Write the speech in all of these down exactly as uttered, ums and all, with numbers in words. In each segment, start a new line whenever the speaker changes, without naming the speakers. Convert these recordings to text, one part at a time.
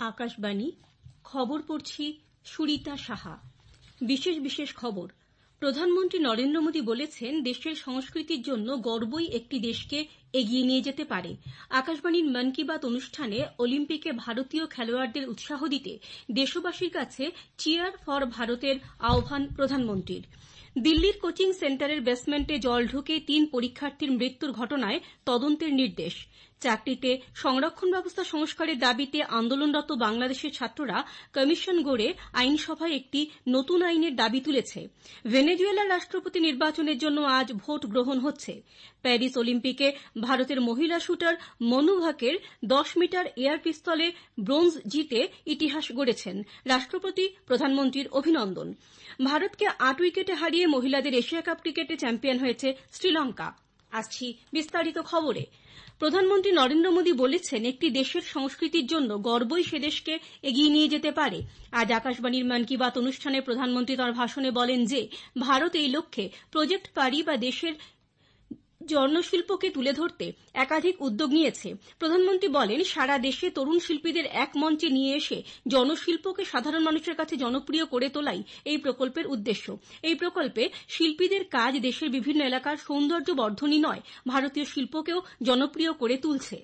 আকাশবাণী খবর পড়ছি সুরিতা সাহা। বিশেষ বিশেষ খবর। প্রধানমন্ত্রী নরেন্দ্র মোদী বলেছেন, দেশের সংস্কৃতির জন্য গর্বই একটি দেশকে এগিয়ে নিয়ে যেতে পারে। আকাশবাণীর মন কি বাত অনুষ্ঠানে অলিম্পিকে ভারতীয় খেলোয়াড়দের উৎসাহ দিতে দেশবাসীর কাছে চিয়ার ফর ভারতের আহ্বান প্রধানমন্ত্রীর। দিল্লির কোচিং সেন্টারের বেসমেন্টে জল ঢুকে তিন পরীক্ষার্থীর মৃত্যুর ঘটনায় তদন্তের নির্দেশ। চাকরিতে সংরক্ষণ ব্যবস্থা সংস্কারের দাবিতে আন্দোলনরত বাংলাদেশের ছাত্ররা কমিশন গড়ে আইনসভায় একটি নতুন আইনের দাবি তুলেছে। ভেনেজুয়েলার রাষ্ট্রপতি নির্বাচনের জন্য আজ ভোট গ্রহণ হচ্ছে। প্যারিস অলিম্পিকে ভারতের মহিলা শুটার মনু ভাকের দশ মিটার এয়ার পিস্তলে ব্রোঞ্জ জিতে ইতিহাস গড়েছেন। রাষ্ট্রপতি প্রধানমন্ত্রীর অভিনন্দন। ভারতকে আট উইকেটে হারিয়ে মহিলাদের এশিয়া কাপ ক্রিকেটে চ্যাম্পিয়ন হয়েছে শ্রীলঙ্কা। আসছি বিস্তারিত খবরে। প্রধানমন্ত্রী নরেন্দ্র মোদী বলেছেন, একটি দেশের সংস্কৃতির জন্য গর্বই সে দেশকে এগিয়ে নিয়ে যেতে পারে। আজ আকাশবাণীর মন কি বাত অনুষ্ঠানে প্রধানমন্ত্রী তাঁর ভাষণে বলেন যে, ভারত এই লক্ষ্যে প্রজেক্ট পারি বা দেশের জনশিল্পকে তুলে ধরতে একাধিক উদ্যোগ নিয়েছে। প্রধানমন্ত্রী বলেন, সারা দেশে তরুণ শিল্পীদের এক মঞ্চে নিয়ে এসে জনশিল্পকে সাধারণ মানুষের কাছে জনপ্রিয় করে তোলাই এই প্রকল্পের উদ্দেশ্য। এই প্রকল্পে শিল্পীদের কাজ দেশের বিভিন্ন এলাকার সৌন্দর্য বর্ধনই নয়, ভারতীয় শিল্পকেও জনপ্রিয় করে তুলছে।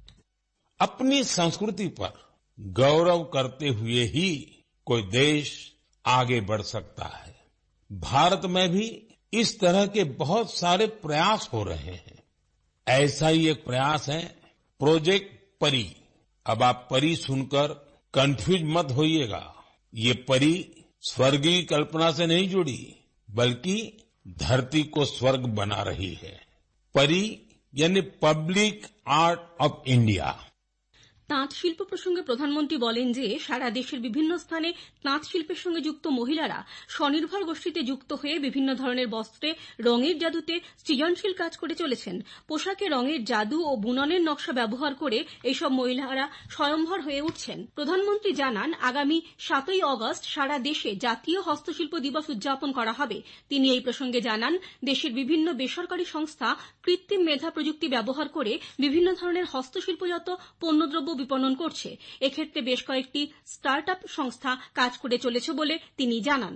अपनी संस्कृति पर गौरव करते हुए ही कोई देश आगे बढ़ सकता है। भारत में भी इस तरह के बहुत सारे प्रयास हो रहे हैं। ऐसा ही एक प्रयास है प्रोजेक्ट परी। अब आप परी सुनकर कंफ्यूज मत होइएगा। ये परी स्वर्ग की कल्पना से नहीं जुड़ी, बल्कि धरती को स्वर्ग बना रही है। परी यानी पब्लिक आर्ट ऑफ इंडिया।
তাঁত শিল্প প্রসঙ্গে প্রধানমন্ত্রী বলেন যে, সারা দেশের বিভিন্ন স্থানে তাঁত শিল্পের সঙ্গে যুক্ত মহিলারা স্বনির্ভর গোষ্ঠীতে যুক্ত হয়ে বিভিন্ন ধরনের বস্ত্রে রঙের জাদুতে সৃজনশীল কাজ করে চলেছেন। পোশাকে রঙের জাদু ও বুননের নকশা ব্যবহার করে এইসব মহিলারা স্বয়ম্ভর হয়ে উঠছেন। প্রধানমন্ত্রী জানান, আগামী সাতই আগস্ট সারা দেশে জাতীয় হস্তশিল্প দিবস উদযাপন করা হবে। তিনি এই প্রসঙ্গে জানান, দেশের বিভিন্ন বেসরকারি সংস্থা কৃত্রিম মেধা প্রযুক্তি ব্যবহার করে বিভিন্ন ধরনের হস্তশিল্পজাত পণ্যদ্রব্য বিপণন করছে। এক্ষেত্রে বেশ কয়েকটি স্টার্টআপ সংস্থা কাজ করে চলেছে বলে তিনি জানান।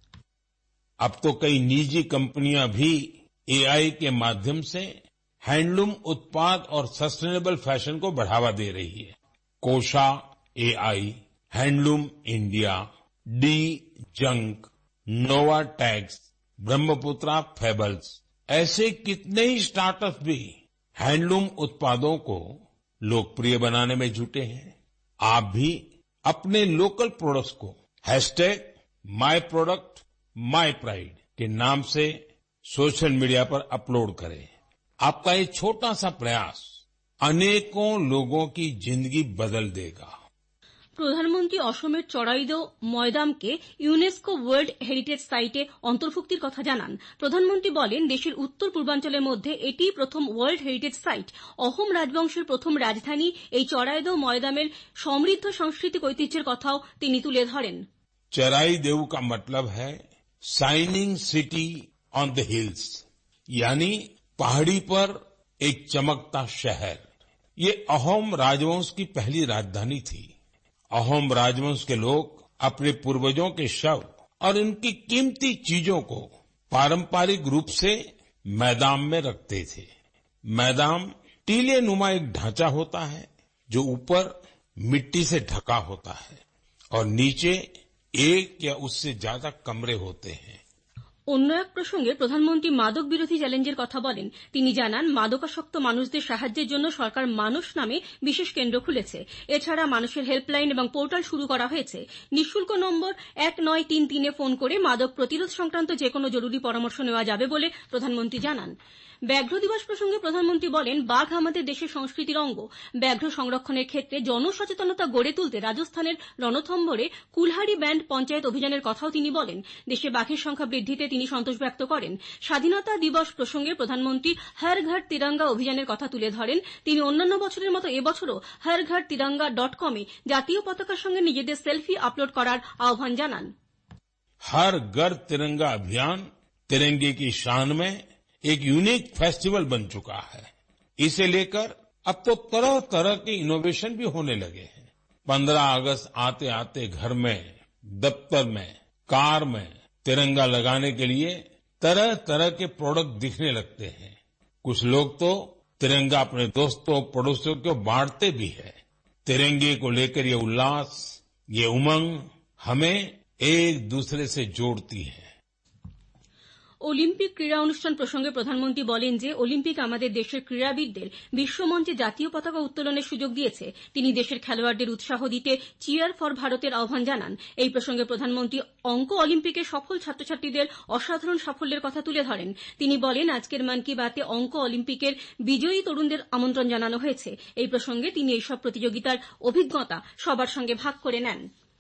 अब तो कई निजी कंपनियां भी एआई के माध्यम से हैंडलूम उत्पाद और सस्टेनेबल फैशन को बढ़ावा दे रही है। Kosha AI, handloom India, D junk, Nova tags, Brahmaputra fables, ऐसे कितने ही स्टार्टअप भी हैंडलूम उत्पादों को लोकप्रिय बनाने में जुटे हैं। आप भी अपने लोकल प्रोडक्ट्स को hashtag my product my pride के नाम से सोशल मीडिया पर अपलोड करें। आपका ये छोटा सा प्रयास अनेकों लोगों की जिंदगी बदल देगा।
প্রধানমন্ত্রী অসমের চড়াইদেও ময়দামকে ইউনেস্কো ওয়ার্ল্ড হেরিটেজ সাইটে অন্তর্ভুক্তির কথা জানান। প্রধানমন্ত্রী বলেন, দেশের উত্তর পূর্বাঞ্চলের মধ্যে এটিই প্রথম ওয়ার্ল্ড হেরিটেজ সাইট। অহোম রাজবংশের প্রথম রাজধানী এই চড়াইদেও ময়দামের সমৃদ্ধ সাংস্কৃতিক ঐতিহ্যের কথাও তিনি তুলে ধরেন।
चराईदेव का मतलब है shining city on the hills, यानी पहाड़ी पर एक चमकता शहर। ये अहोम राजवंश की पहली राजधानी थी। अहोम राजवंश के लोग अपने पूर्वजों के शव और उनकी कीमती चीजों को पारंपरिक रूप से मैदान में रखते थे। मैदान टीले नुमा एक ढांचा होता है जो ऊपर मिट्टी से ढका होता है और नीचे एक या उससे ज्यादा कमरे होते हैं।
অন্য এক প্রসঙ্গে প্রধানমন্ত্রী মাদক বিরোধী চ্যালেঞ্জের কথা বলেন। তিনি জানান, মাদকাসক্ত মানুষদের সাহায্যের জন্য সরকার মানস নামে বিশেষ কেন্দ্র খুলেছে। এছাড়া মানুষের হেল্পলাইন এবং পোর্টাল শুরু করা হয়েছে। নিঃশুল্ক নম্বর এক নয় তিন তিনে ফোন করে মাদক প্রতিরোধ সংক্রান্ত যে কোনো জরুরি পরামর্শ নেওয়া যাবে বলে প্রধানমন্ত্রী জানান। ব্যাঘ্র দিবস প্রসঙ্গে প্রধানমন্ত্রী বলেন, বাঘ আমাদের দেশের সংস্কৃতির অঙ্গ। ব্যাঘ্র সংরক্ষণের ক্ষেত্রে জনসচেতনতা গড়ে তুলতে রাজস্থানের রণথম্বরে কুলহারি ব্যান্ড পঞ্চায়েত অভিযানের কথাও তিনি বলেন। দেশে বাঘের সংখ্যা বৃদ্ধিতে তিনি সন্তোষ ব্যক্ত করেন। স্বাধীনতা দিবস প্রসঙ্গে প্রধানমন্ত্রী হর ঘর তিরঙ্গা অভিযানের কথা তুলে ধরেন। তিনি অন্যান্য বছরের মতো এবছরও হর ঘর তিরঙ্গা ডট কমে জাতীয় পতাকার সঙ্গে নিজেদের সেলফি আপলোড করার আহ্বান জানান।
हर घर तिरंगा अभियान तिरंगे की शान में एक यूनिक फेस्टिवल बन चुका है। इसे लेकर अब तो तरह तरह के इनोवेशन भी होने लगे हैं। पंद्रह अगस्त आते आते घर में, दफ्तर में, कार में तिरंगा लगाने के लिए तरह तरह के प्रोडक्ट दिखने लगते हैं। कुछ लोग तो तिरंगा अपने दोस्तों पड़ोसियों को बांटते भी है। तिरंगे को लेकर ये उल्लास, ये उमंग हमें एक दूसरे से जोड़ती है।
অলিম্পিক ক্রীড়া অনুষ্ঠান প্রসঙ্গে প্রধানমন্ত্রী বলেন যে অলিম্পিক আমাদের দেশের ক্রীড়াবিদদের বিশ্বমঞ্চে জাতীয় পতাকা উত্তোলনের সুযোগ দিয়েছে। তিনি দেশের খেলোয়াড়দের উৎসাহ দিতে চিয়ার ফর ভারতের আহ্বান জানান। এই প্রসঙ্গে প্রধানমন্ত্রী অঙ্ক অলিম্পিকের সফল ছাত্রছাত্রীদের অসাধারণ সাফল্যের কথা তুলে ধরেন। তিনি বলেন, আজকের মন কি বাতে অঙ্ক অলিম্পিকের বিজয়ী তরুণদের আমন্ত্রণ জানানো হয়েছে। এই প্রসঙ্গে তিনি এইসব প্রতিযোগিতার অভিজ্ঞতা সবার সঙ্গে ভাগ করে নেন।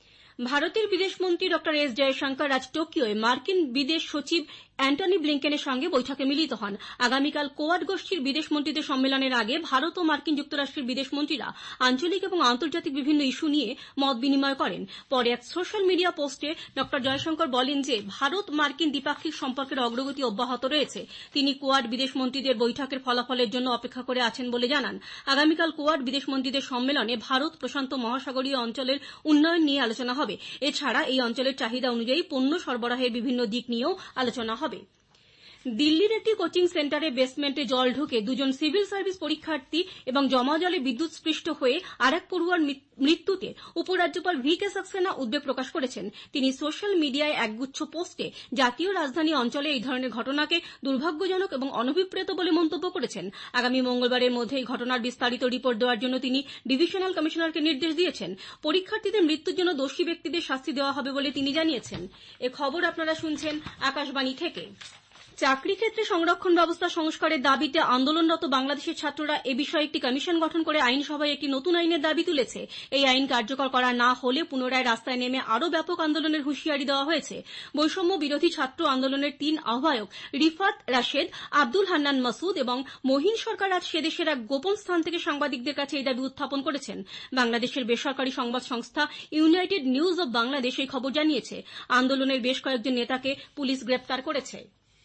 ভারতের বিদেশমন্ত্রী ডক্টর এস জয়শঙ্কর আজ টোকিওয় মার্কিন বিদেশ সচিব অ্যান্টনি ব্লিংকেনের সঙ্গে বৈঠকে মিলিত হন। আগামীকাল কোয়াড গোষ্ঠীর বিদেশমন্ত্রীদের সম্মেলনের আগে ভারত ও মার্কিন যুক্তরাষ্ট্রের বিদেশমন্ত্রীরা আঞ্চলিক এবং আন্তর্জাতিক বিভিন্ন ইস্যু নিয়ে মত বিনিময় করেন। পরে এক সোশ্যাল মিডিয়া পোস্টে ডক্টর জয়শঙ্কর বলেন যে ভারত মার্কিন দ্বিপাক্ষিক সম্পর্কের অগ্রগতি অব্যাহত রয়েছে। তিনি কোয়াড বিদেশমন্ত্রীদের বৈঠকের ফলাফলের জন্য অপেক্ষা করে আছেন বলে জানান। আগামীকাল কোয়াড বিদেশমন্ত্রীদের সম্মেলনে ভারত প্রশান্ত মহাসাগরীয় অঞ্চলের উন্নয়ন নিয়ে আলোচনা হবে। এছাড়া এই অঞ্চলের চাহিদা অনুযায়ী পণ্য সরবরাহের বিভিন্ন দিক নিয়েও আলোচনা হবে। দিল্লির একটি কোচিং সেন্টারে বেসমেন্টে জল ঢুকে দুজন সিভিল সার্ভিস পরীক্ষার্থী এবং জমা জলে বিদ্যুৎস্পৃষ্ট হয়ে আরেক পড়ুয়ার মৃত্যুতে উপরাজ্যপাল ভি কে সাক্সেনা উদ্বেগ প্রকাশ করেছেন। তিনি সোশ্যাল মিডিয়ায় একগুচ্ছ পোস্টে জাতীয় রাজধানী অঞ্চলে এই ধরনের ঘটনাকে দুর্ভাগ্যজনক এবং অনভিপ্রেত বলে মন্তব্য করেছেন। আগামী মঙ্গলবারের মধ্যে এই ঘটনার বিস্তারিত রিপোর্ট দেওয়ার জন্য তিনি ডিভিশনাল কমিশনারকে নির্দেশ দিয়েছেন। পরীক্ষার্থীদের মৃত্যুর জন্য দোষী ব্যক্তিদের শাস্তি দেওয়া হবে বলে তিনি জানিয়েছেন। এ খবর আপনারা শুনছেন আকাশবাণী থেকে। চাকরি ক্ষেত্রে সংরক্ষণ ব্যবস্থা সংস্কারের দাবিতে আন্দোলনরত বাংলাদেশের ছাত্ররা এ বিষয়ে একটি কমিশন গঠন করে আইনসভায় একটি নতুন আইনের দাবি তুলেছে। এই আইন কার্যকর করা না হলে পুনরায় রাস্তায় নেমে আরও ব্যাপক আন্দোলনের হুঁশিয়ারি দেওয়া হয়েছে। বৈষম্য বিরোধী ছাত্র আন্দোলনের তিন আহ্বায়ক রিফাত রাশেদ, আব্দুল হান্নান মাসুদ এবং মহিন সরকার আজ সেদেশের এক গোপন স্থান থেকে সাংবাদিকদের কাছে এই দাবি উত্থাপন করেছেন। বাংলাদেশের বেসরকারি সংবাদ সংস্থা ইউনাইটেড নিউজ অব বাংলাদেশ এই খবর জানিয়েছে। আন্দোলনের বেশ কয়েকজন নেতাকে পুলিশ গ্রেপ্তার করেছে।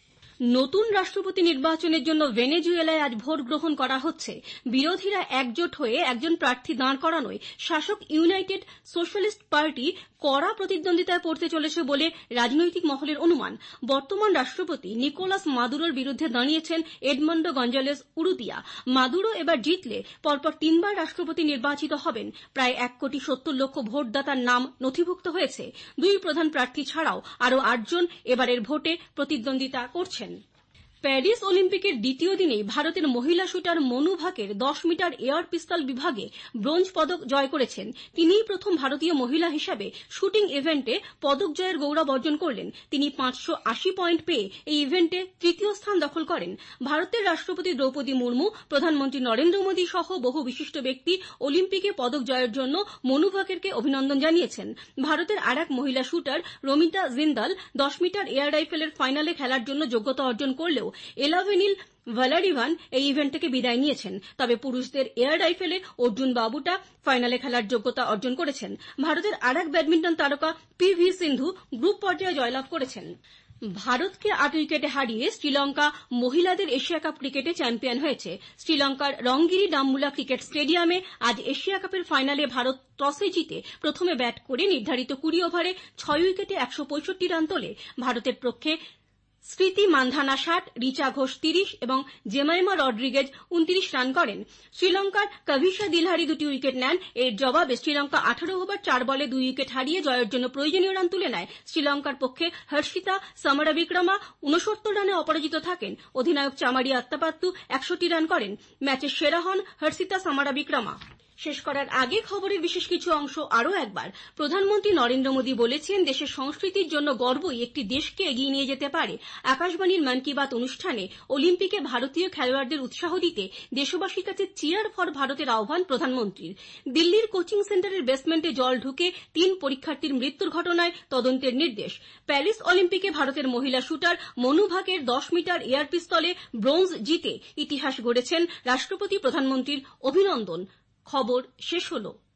নতুন রাষ্ট্রপতি নির্বাচনের জন্য ভেনেজুয়েলায় আজ ভোট গ্রহণ করা হচ্ছে। বিরোধীরা একজোট হয়ে একজন প্রার্থী দাঁড় করানোয় শাসক ইউনাইটেড সোশ্যালিস্ট পার্টি কড়া প্রতিদ্বন্দ্বিতায় পড়তে চলেছে বলে রাজনৈতিক মহলের অনুমান। বর্তমান রাষ্ট্রপতি নিকোলাস মাদুরোর বিরুদ্ধে দাঁড়িয়েছেন এডমন্ডো গঞ্জালেস উরুতিয়া। মাদুরো এবার জিতলে পরপর তিনবার রাষ্ট্রপতি নির্বাচিত হবেন। প্রায় এক কোটি সত্তর লক্ষ ভোটদাতার নাম নথিভুক্ত হয়েছে। দুই প্রধান প্রার্থী ছাড়াও আরও আটজন এবারের ভোটে প্রতিদ্বন্দ্বিতা করছেন। প্যারিস অলিম্পিকের দ্বিতীয় দিনেই ভারতের মহিলা শুটার মনু ভাকের দশ মিটার এয়ার পিস্তল বিভাগে ব্রোঞ্জ পদক জয় করেছেন। তিনিই প্রথম ভারতীয় মহিলা হিসাবে শুটিং ইভেন্টে পদক জয়ের গৌরব অর্জন করলেন। তিনি পাঁচশো আশি পয়েন্ট পেয়ে এই ইভেন্টে তৃতীয় স্থান দখল করেন। ভারতের রাষ্ট্রপতি দ্রৌপদী মুর্মু, প্রধানমন্ত্রী নরেন্দ্র মোদী সহ বহু বিশিষ্ট ব্যক্তি অলিম্পিকে পদক জয়ের জন্য মনু ভাকেরকে অভিনন্দন জানিয়েছেন। ভারতের আর এক মহিলা শুটার রমিতা জিন্দাল দশ মিটার এয়ার রাইফেলের ফাইনালে খেলার জন্য যোগ্যতা অর্জন করলেও এলাভেনিল ভালারিভান এই ইভেন্ট থেকে বিদায় নিয়েছেন। তবে পুরুষদের এয়ার রাইফেলে অর্জুন বাবুটা ফাইনালে খেলার যোগ্যতা অর্জন করেছেন। ভারতের আর এক ব্যাডমিন্টন তারকা পি ভি সিন্ধু গ্রুপ পর্যায়ে জয়লাভ করেছেন। ভারতকে আট উইকেটে হারিয়ে শ্রীলঙ্কা মহিলাদের এশিয়া কাপ ক্রিকেটে চ্যাম্পিয়ন হয়েছে। শ্রীলঙ্কার রংগিরি ডাম্বুলা ক্রিকেট স্টেডিয়ামে আজ এশিয়া কাপের ফাইনালে ভারত টসে জিতে প্রথমে ব্যাট করে নির্ধারিত কুড়ি ওভারে ছয় উইকেটে একশো পঁয়ষট্টি রান তোলে। ভারতের পক্ষে স্মৃতি মান্ধানা ষাট, রিচা ঘোষ তিরিশ এবং জেমাইমা রড্রিগেজ উনত্রিশ রান করেন। শ্রীলঙ্কার কাভিশা দিলহারি দুটি উইকেট নেন। এর জবাবে শ্রীলঙ্কা আঠারো ওভার চার বলে দুই উইকেট হারিয়ে জয়ের জন্য প্রয়োজনীয় রান তুলে নেয়। শ্রীলঙ্কার পক্ষে হর্ষিতা সামারাবিক্রমা ঊনসত্তর রানে অপরাজিত থাকেন। অধিনায়ক চামারি আত্তাপাত্তু একষট্টি রান করেন। ম্যাচের সেরা হন হর্ষিতা সামারাবিক্রমা। শেষ করার আগে খবরের বিশেষ কিছু অংশ আরও একবার। প্রধানমন্ত্রী নরেন্দ্র মোদী বলেছেন, দেশের সংস্কৃতির জন্য গর্বই একটি দেশকে এগিয়ে নিয়ে যেতে পারে। আকাশবাণীর মন কি বাত অনুষ্ঠানে অলিম্পিকে ভারতীয় খেলোয়াড়দের উৎসাহ দিতে দেশবাসীর কাছে চিয়ার ফর ভারতের আহ্বান প্রধানমন্ত্রীর। দিল্লির কোচিং সেন্টারের বেসমেন্টে জল ঢুকে তিন পরীক্ষার্থীর মৃত্যুর ঘটনায় তদন্তের নির্দেশ। প্যারিস অলিম্পিকে ভারতের মহিলা শুটার মনু ভাকের দশ মিটার এয়ার পিস্তলে ব্রোঞ্জ জিতে ইতিহাস গড়েছেন। রাষ্ট্রপতি প্রধানমন্ত্রীর অভিনন্দন। খবর শেষ হলো।